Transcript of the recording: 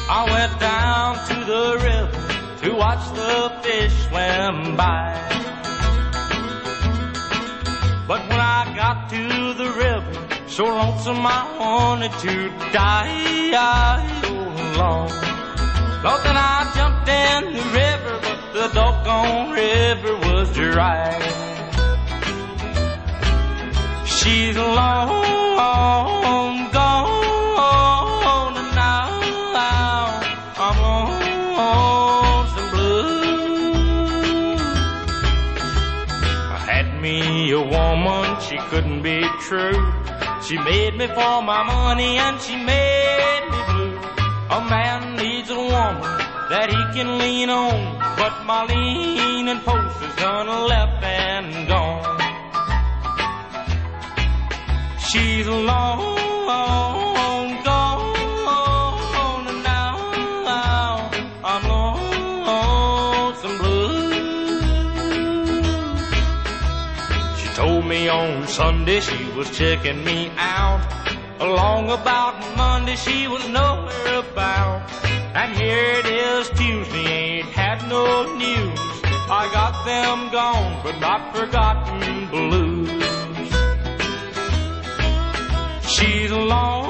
I went down to the river to watch the fish swim by. But when I got to the river, so lonesome I wanted to die. Oh, Lord. Lord, then I jumped in the river, but the doggone river was dry. She's long gone, and now I'm lonesome blue. I had me a woman, she couldn't be true. She made me for my money and she made me blue. A man needs a woman that he can lean on, but my leaning post is done left and gone. She's long gone, and now I'm lonesome blue. She told me on Sunday she was checking me out. Along about Monday she was nowhere about. And here it is Tuesday, ain't had no news. I got them gone, but not forgotten blues. She's long